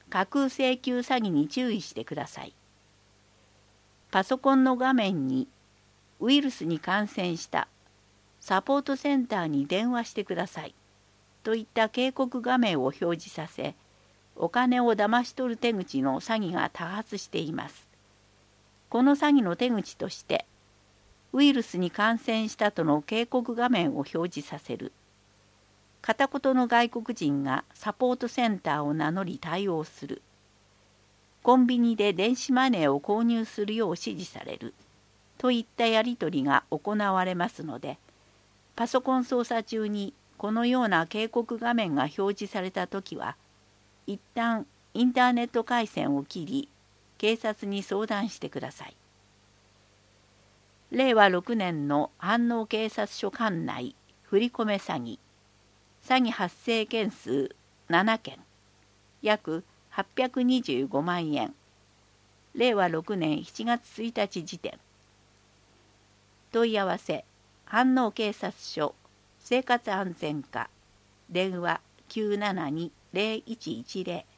架空請求詐欺に注意してください。パソコンの画面にウイルスに感染したサポートセンターに電話してくださいといった警告画面を表示させ、お金を騙し取る手口の詐欺が多発しています。この詐欺の手口として、ウイルスに感染したとの警告画面を表示させる。片言の外国人がサポートセンターを名乗り対応する。コンビニで電子マネーを購入するよう指示される。といったやり取りが行われますので、パソコン操作中にこのような警告画面が表示されたときは、一旦インターネット回線を切り、警察に相談してください。令和6年の飯能警察署管内振り込め詐欺、詐欺発生件数7件、約825万円。令和6年7月1日時点。問い合わせ、飯能警察署生活安全課、電話 972-0110